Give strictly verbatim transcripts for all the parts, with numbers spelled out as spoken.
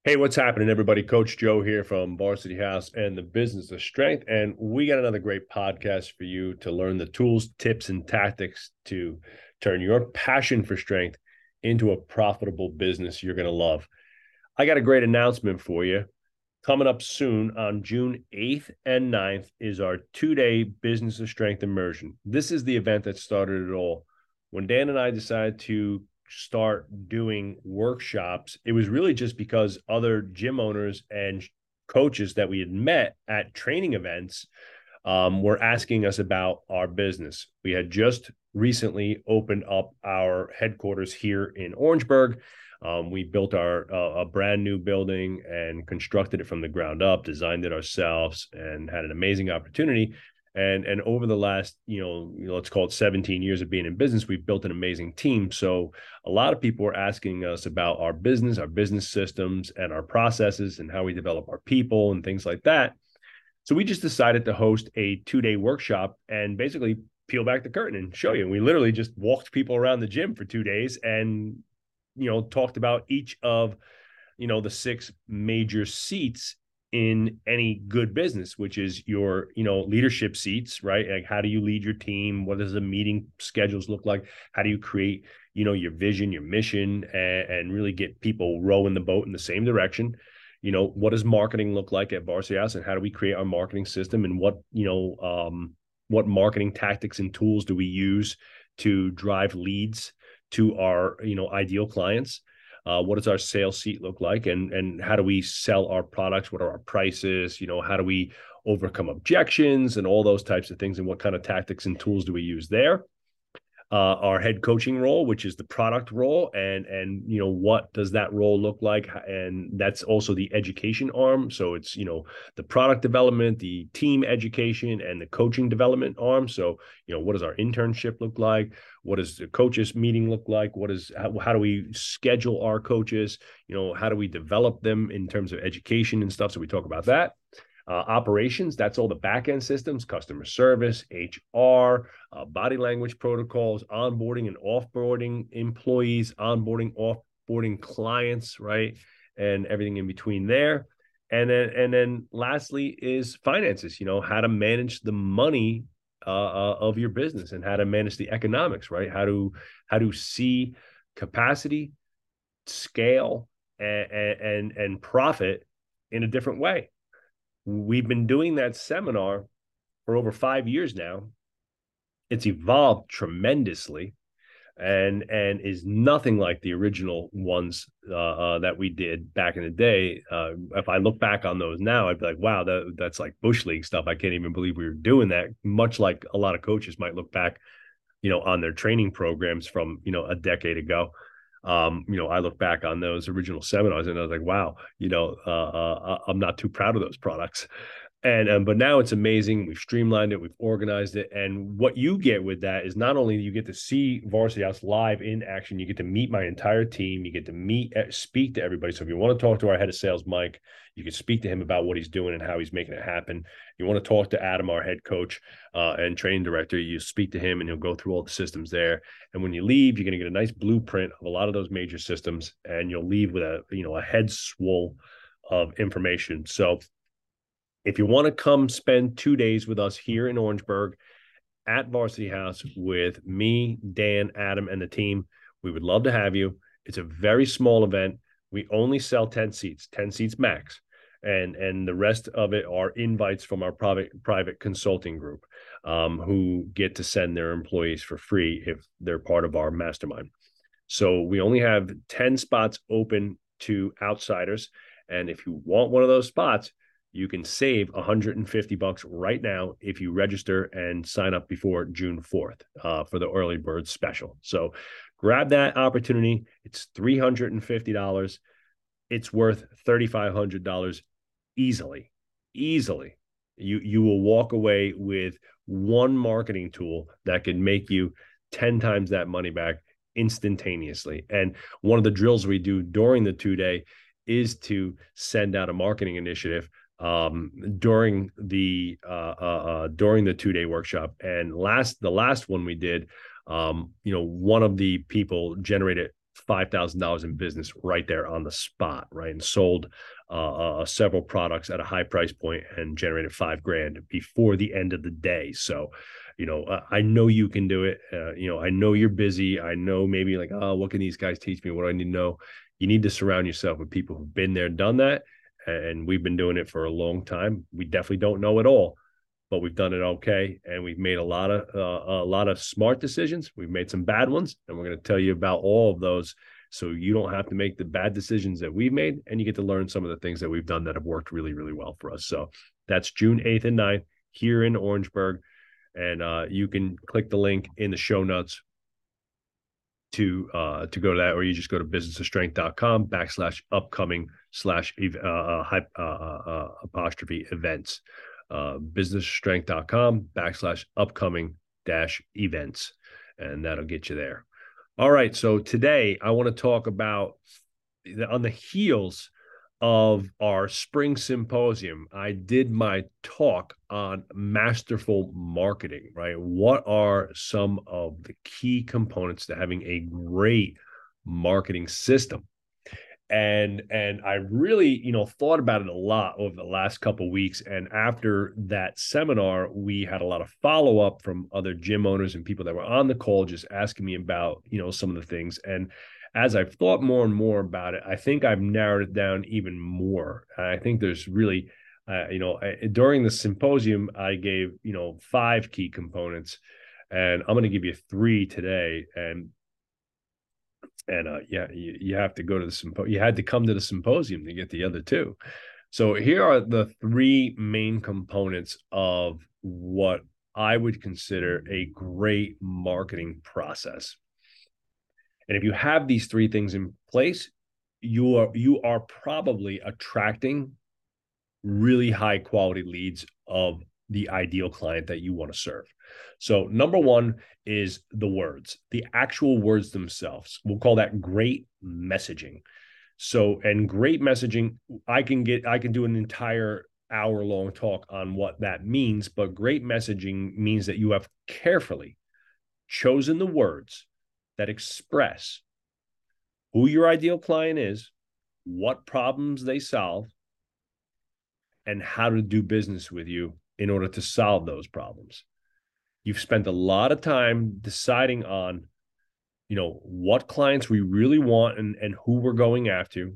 Hey, what's happening, everybody? Coach Joe here from Varsity House and the Business of Strength. And we got another great podcast for you to learn the tools, tips, and tactics to turn your passion for strength into a profitable business you're going to love. I got a great announcement for you. Coming up soon on June eighth and ninth is our two-day Business of Strength immersion. This is the event that started it all. When Dan and I decided to start doing workshops, it was really just because other gym owners and coaches that we had met at training events um, were asking us about our business. We had just recently opened up our headquarters here in Orangeburg. Um, we built our uh, a brand new building and constructed it from the ground up, designed it ourselves, and had an amazing opportunity. And and over the last, you know, let's call it seventeen years of being in business, we've built an amazing team. So a lot of people were asking us about our business, our business systems, and our processes, and how we develop our people and things like that. So we just decided to host a two-day workshop and basically peel back the curtain and show you. And we literally just walked people around the gym for two days and, you know, talked about each of, you know, the six major seats in any good business, which is your, you know, leadership seats, right? Like, how do you lead your team? What does the meeting schedules look like? How do you create, you know, your vision, your mission, and, and really get people rowing the boat in the same direction? You know, what does marketing look like at Varsity House, and how do we create our marketing system, and what, you know, um, what marketing tactics and tools do we use to drive leads to our, you know, ideal clients? Uh, what does our sales seat look like, and and how do we sell our products? What are our prices? You know, how do we overcome objections and all those types of things? And what kind of tactics and tools do we use there? Uh, our head coaching role, which is the product role, and and you know, what does that role look like? And that's also the education arm. So it's, you know, the product development, the team education, and the coaching development arm. So, you know, what does our internship look like? What does the coaches meeting look like? What is how, how do we schedule our coaches? You know, how do we develop them in terms of education and stuff? So we talk about that. Uh, operations, that's all the back-end systems, customer service, H R, uh, body language protocols, onboarding and offboarding employees, onboarding, offboarding clients, right? And everything in between there. And then, and then lastly is finances, you know, how to manage the money uh, uh, of your business, and how to manage the economics, right? How to, how to see capacity, scale, and, and, and profit in a different way. We've been doing that seminar for over five years now. It's evolved tremendously, and and is nothing like the original ones uh, uh, that we did back in the day. Uh, if I look back on those now, I'd be like, wow, that, that's like Bush League stuff. I can't even believe we were doing that. Much like a lot of coaches might look back, you know, on their training programs from, you know, a decade ago. Um, you know, I look back on those original seminars and I was like, wow, you know, uh, uh, I'm not too proud of those products. And um, but now it's amazing. We've streamlined it, we've organized it, and what you get with that is not only you get to see Varsity House live in action, you get to meet my entire team, you get to meet, speak to everybody. So if you want to talk to our head of sales, Mike, you can speak to him about what he's doing and how he's making it happen. You want to talk to Adam, our head coach uh, and training director, you speak to him and he'll go through all the systems there. And when you leave, you're going to get a nice blueprint of a lot of those major systems, and you'll leave with a, you know, a head swole of information. So if you want to come spend two days with us here in Orangeburg at Varsity House with me, Dan, Adam, and the team, we would love to have you. It's a very small event. We only sell ten seats, ten seats max. And, and the rest of it are invites from our private, private consulting group um, who get to send their employees for free if they're part of our mastermind. So we only have ten spots open to outsiders. And if you want one of those spots, you can save one hundred fifty bucks right now if you register and sign up before June fourth uh, for the early bird special. So grab that opportunity. It's three hundred fifty dollars. It's worth three thousand five hundred dollars easily, easily. You, you will walk away with one marketing tool that can make you ten times that money back instantaneously. And one of the drills we do during the two day is to send out a marketing initiative um, during the uh, uh, uh, during the two day workshop. And last the last one we did, um, you know, one of the people generated five thousand dollars in business right there on the spot, right? And sold uh, uh, several products at a high price point and generated five grand before the end of the day. So, you know, uh, I know you can do it. Uh, you know, I know you're busy. I know maybe like, oh, what can these guys teach me? What do I need to know? You need to surround yourself with people who've been there, done that. And we've been doing it for a long time. We definitely don't know it all, but we've done it okay. And we've made a lot of, uh, a lot of smart decisions. We've made some bad ones, and we're going to tell you about all of those. So you don't have to make the bad decisions that we've made, and you get to learn some of the things that we've done that have worked really, really well for us. So that's June eighth and ninth here in Orangeburg. And uh, you can click the link in the show notes to uh to go to that, or you just go to business of strength dot com backslash upcoming slash uh, uh, uh, uh apostrophe events, uh business of strength dot com backslash upcoming dash events, and that'll get you there. All right, so today I want to talk about the, on the heels of our spring symposium, I did my talk on masterful marketing, right? What are some of the key components to having a great marketing system? And and I really, you know, thought about it a lot over the last couple of weeks. And after that seminar, we had a lot of follow-up from other gym owners and people that were on the call just asking me about, you know, some of the things. And as I've thought more and more about it, I think I've narrowed it down even more. I think there's really, uh, you know, I, during the symposium, I gave, you know, five key components, and I'm going to give you three today. And, and uh, yeah, you, you have to go to the symposium. You had to come to the symposium to get the other two. So here are the three main components of what I would consider a great marketing process. And if you have these three things in place, you are you are probably attracting really high quality leads of the ideal client that you want to serve. So number one is the words, the actual words themselves. We'll call that great messaging. So, and great messaging, I can get, I can do an entire hour long talk on what that means, but great messaging means that you have carefully chosen the words that express who your ideal client is, what problems they solve, and how to do business with you in order to solve those problems. You've spent a lot of time deciding on, you know, what clients we really want and, and who we're going after,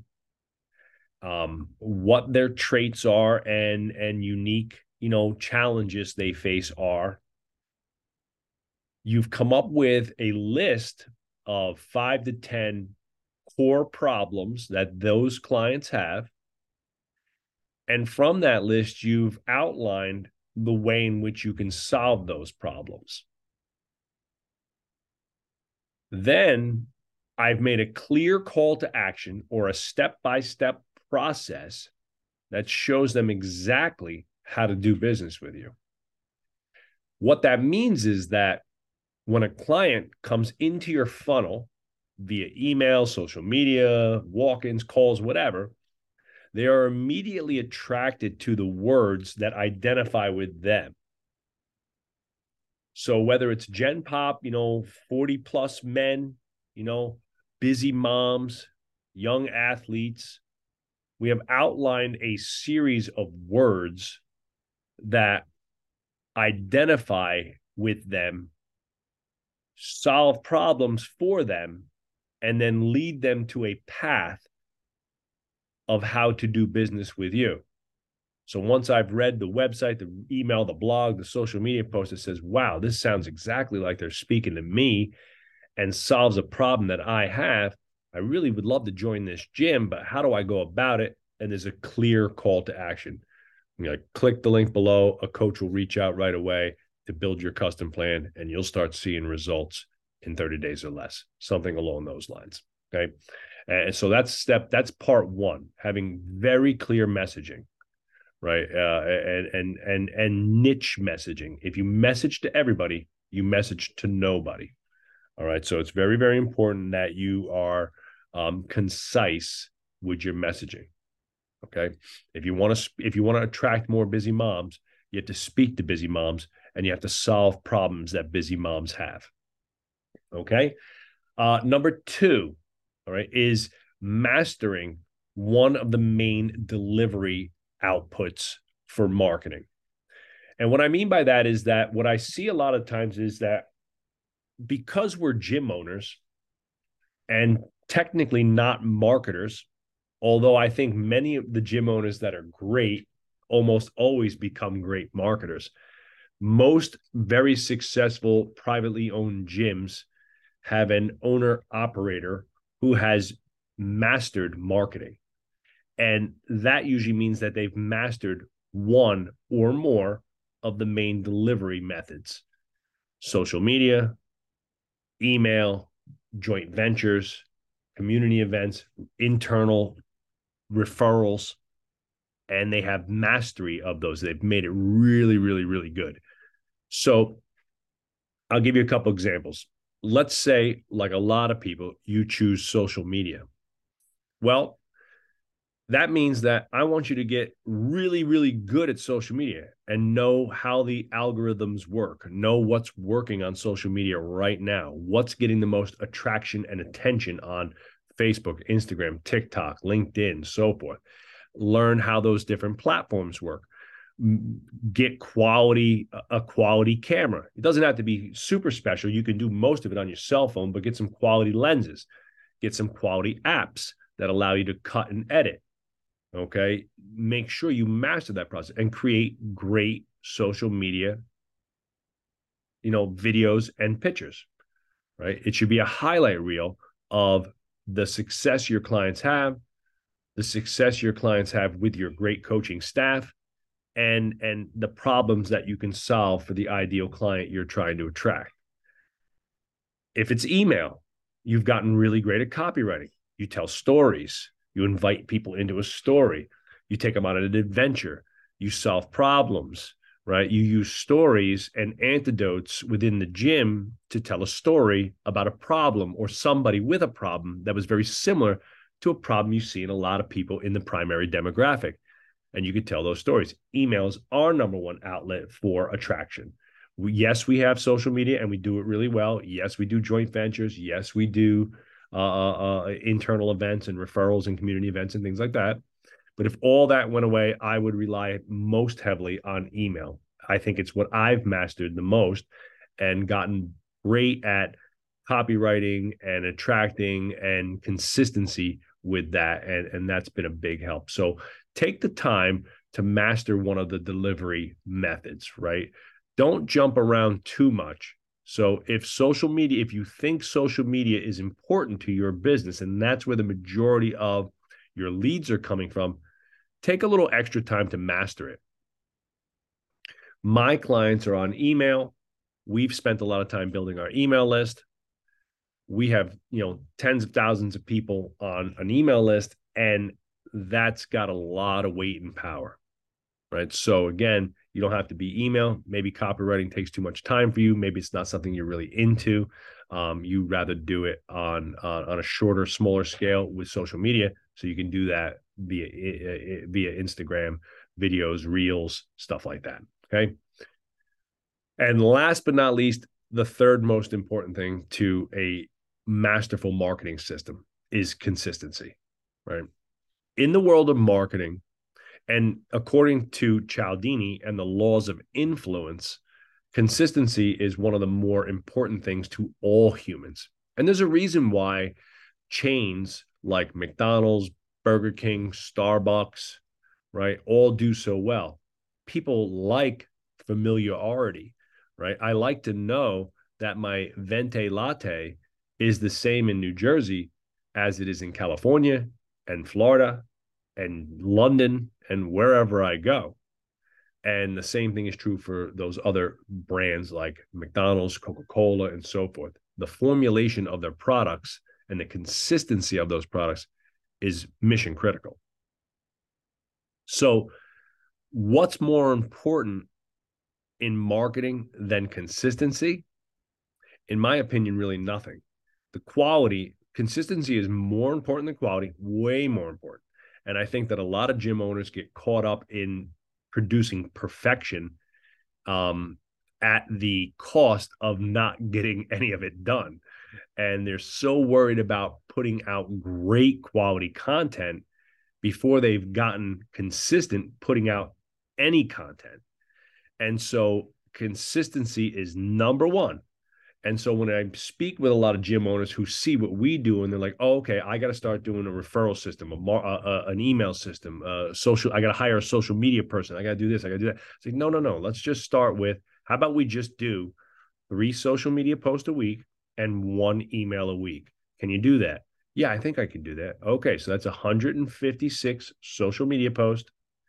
um, what their traits are and, and unique, you know, challenges they face are. You've come up with a list of five to ten core problems that those clients have. And from that list, you've outlined the way in which you can solve those problems. Then I've made a clear call to action or a step-by-step process that shows them exactly how to do business with you. What that means is that when a client comes into your funnel via email, social media, walk-ins, calls, whatever, they are immediately attracted to the words that identify with them. So whether it's Gen Pop, you know, forty plus men, you know, busy moms, young athletes, we have outlined a series of words that identify with them, solve problems for them, and then lead them to a path of how to do business with you. So once I've read the website, the email, the blog, the social media post that says, wow, this sounds exactly like they're speaking to me and solves a problem that I have, I really would love to join this gym, but how do I go about it? And there's a clear call to action. You know, click the link below. A coach will reach out right away to build your custom plan, and you'll start seeing results in thirty days or less, something along those lines. Okay. And so that's step, that's part one, having very clear messaging, right? Uh, and, and, and, and niche messaging. If you message to everybody, you message to nobody. All right. So it's very, very important that you are um, concise with your messaging. Okay. If you want to, if you want to attract more busy moms, you have to speak to busy moms and you have to solve problems that busy moms have. Okay. Uh, number two, all right, is mastering one of the main delivery outputs for marketing. And what I mean by that is that what I see a lot of times is that because we're gym owners and technically not marketers, although I think many of the gym owners that are great almost always become great marketers. Most very successful privately owned gyms have an owner operator who has mastered marketing. And that usually means that they've mastered one or more of the main delivery methods: social media, email, joint ventures, community events, internal referrals, and they have mastery of those. They've made it really, really, really good. So I'll give you a couple examples. Let's say, like a lot of people, you choose social media. Well, that means that I want you to get really, really good at social media and know how the algorithms work, know what's working on social media right now, what's getting the most attraction and attention on Facebook, Instagram, TikTok, LinkedIn, so forth. Learn how those different platforms work. Get quality, a quality camera. It doesn't have to be super special. You can do most of it on your cell phone, but get some quality lenses, get some quality apps that allow you to cut and edit. Okay. Make sure you master that process and create great social media, you know, videos and pictures, right? It should be a highlight reel of the success your clients have, the success your clients have with your great coaching staff, and and the problems that you can solve for the ideal client you're trying to attract. If it's email, you've gotten really great at copywriting. You tell stories, you invite people into a story, you take them on an adventure, you solve problems, right? You use stories and antidotes within the gym to tell a story about a problem or somebody with a problem that was very similar to a problem you see in a lot of people in the primary demographic. And you could tell those stories. Emails are number one outlet for attraction. We, yes, we have social media and we do it really well. Yes, we do joint ventures. Yes, we do uh, uh, internal events and referrals and community events and things like that. But if all that went away, I would rely most heavily on email. I think it's what I've mastered the most and gotten great at copywriting and attracting and consistency with that. And, and that's been a big help. So take the time to master one of the delivery methods, right? Don't jump around too much. So if social media, if you think social media is important to your business, and that's where the majority of your leads are coming from, take a little extra time to master it. My clients are on email. We've spent a lot of time building our email list. We have, you know, tens of thousands of people on an email list, and that's got a lot of weight and power, right? So again, you don't have to be email. Maybe copywriting takes too much time for you. Maybe it's not something you're really into. Um, you rather do it on, on on a shorter, smaller scale with social media, so you can do that via via Instagram, videos, reels, stuff like that. Okay. And last but not least, the third most important thing to a masterful marketing system is consistency, right? In the world of marketing, and according to Cialdini and the laws of influence, consistency is one of the more important things to all humans. And there's a reason why chains like McDonald's, Burger King, Starbucks, right, all do so well. People like familiarity, right? I like to know that my venti latte is the same in New Jersey as it is in California and Florida and London and wherever I go. And the same thing is true for those other brands like McDonald's, Coca-Cola, and so forth. The formulation of their products and the consistency of those products is mission critical. So what's more important in marketing than consistency? In my opinion, really nothing. The quality, consistency is more important than quality, way more important. And I think that a lot of gym owners get caught up in producing perfection um, at the cost of not getting any of it done. And they're so worried about putting out great quality content before they've gotten consistent putting out any content. And so consistency is number one. And so when I speak with a lot of gym owners who see what we do, and they're like, "Oh, okay, I got to start doing a referral system, a mar- uh, uh, an email system, uh, social. I got to hire a social media person. I got to do this. I got to do that." It's like, no, no, no. Let's just start with, how about we just do three social media posts a week and one email a week? Can you do that? Yeah, I think I can do that. Okay, so that's one hundred fifty-six social media posts,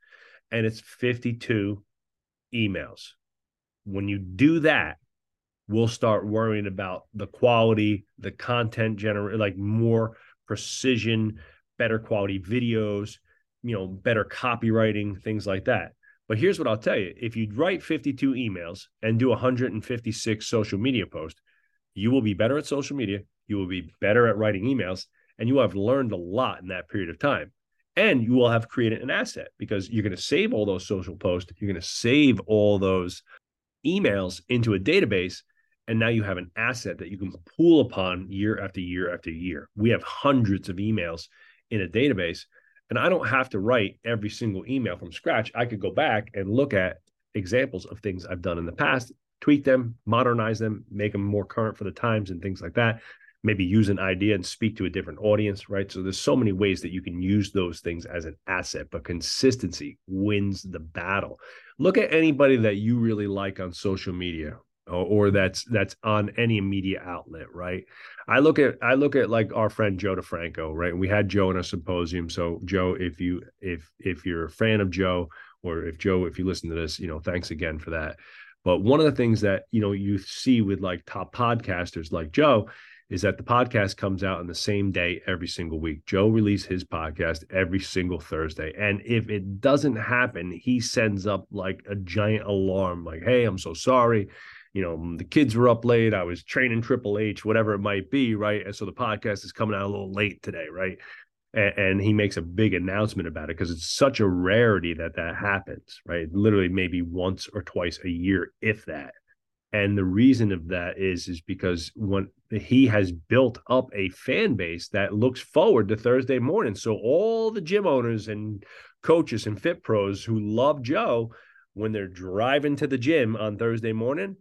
and it's fifty-two emails. When you do that, we'll start worrying about the quality, the content generate, like more precision, better quality videos, you know, better copywriting, things like that. But here's what I'll tell you. If you write fifty-two emails and do one hundred fifty-six social media posts, you will be better at social media. You will be better at writing emails, and you will have learned a lot in that period of time. And you will have created an asset, because you're going to save all those social posts. You're going to save all those emails into a database. And now you have an asset that you can pull upon year after year after year. We have hundreds of emails in a database, and I don't have to write every single email from scratch. I could go back and look at examples of things I've done in the past, tweak them, modernize them, make them more current for the times and things like that. Maybe use an idea and speak to a different audience, right? So there's so many ways that you can use those things as an asset, but consistency wins the battle. Look at anybody that you really like on social media, or, or that's that's on any media outlet, right? I look at I look at like our friend Joe DeFranco, right? We had Joe in a symposium. So Joe, if you if if you're a fan of Joe, or if Joe, if you listen to this, you know, thanks again for that. But one of the things that, you know, you see with like top podcasters like Joe is that the podcast comes out on the same day every single week. Joe releases his podcast every single Thursday. And if it doesn't happen, he sends up like a giant alarm, like, "Hey, I'm so sorry. You know, the kids were up late. I was training Triple H, whatever it might be," right? And so the podcast is coming out a little late today, right? And, and he makes a big announcement about it, because it's such a rarity that that happens, right? Literally maybe once or twice a year, if that. And the reason of that is, is because when he has built up a fan base that looks forward to Thursday morning. So all the gym owners and coaches and fit pros who love Joe, when they're driving to the gym on Thursday morning,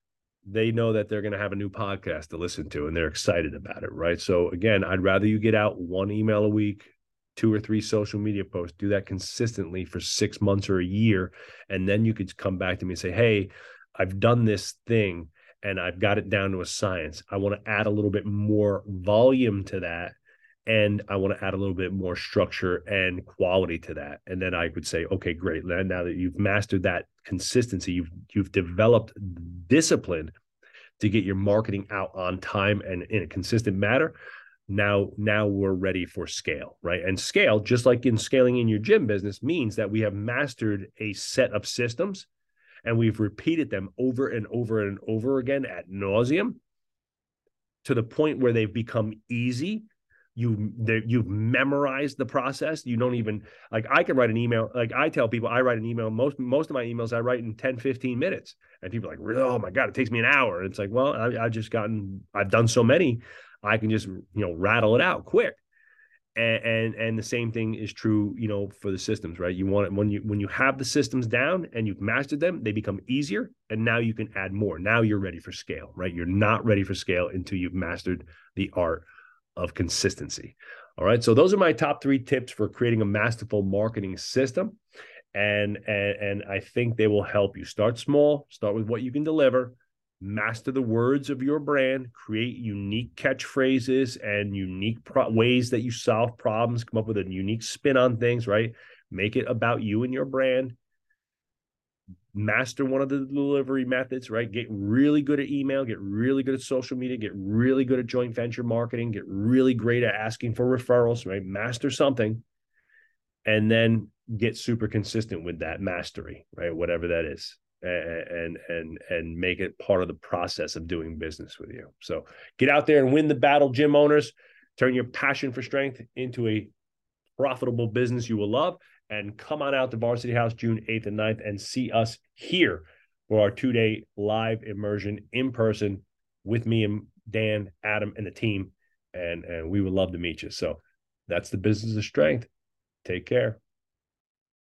they know that they're going to have a new podcast to listen to, and they're excited about it, right? So again, I'd rather you get out one email a week, two or three social media posts, do that consistently for six months or a year. And then you could come back to me and say, "Hey, I've done this thing and I've got it down to a science. I want to add a little bit more volume to that. And I want to add a little bit more structure and quality to that." And then I would say, "Okay, great. Now that you've mastered that consistency, you've, you've developed discipline to get your marketing out on time and in a consistent manner. Now, now we're ready for scale," right? And scale, just like in scaling in your gym business, means that we have mastered a set of systems, and we've repeated them over and over and over again ad nauseum, to the point where they've become easy. You, you've memorized the process. You don't even, like, I can write an email. Like I tell people, I write an email. Most, most of my emails I write in ten, fifteen minutes. And people are like, "Oh my God, it takes me an hour." And it's like, well, I, I've just gotten, I've done so many, I can just, you know, rattle it out quick. And, and and the same thing is true, you know, for the systems, right? You want it when you when you have the systems down and you've mastered them, they become easier, and now you can add more. Now you're ready for scale, right? You're not ready for scale until you've mastered the art of consistency. All right. So those are my top three tips for creating a masterful marketing system. And and and I think they will help you. Start small, start with what you can deliver. Master the words of your brand, create unique catchphrases and unique pro- ways that you solve problems, come up with a unique spin on things, right? Make it about you and your brand. Master one of the delivery methods, right? Get really good at email, get really good at social media, get really good at joint venture marketing, get really great at asking for referrals, right? Master something, and then get super consistent with that mastery, right? Whatever that is. And and and make it part of the process of doing business with you. So get out there and win the battle, gym owners. Turn your passion for strength into a profitable business you will love, and come on out to Varsity House June eighth and ninth and see us here for our two-day live immersion in person with me and Dan, Adam, and the team, and and we would love to meet you. So that's the Business of Strength. Take care.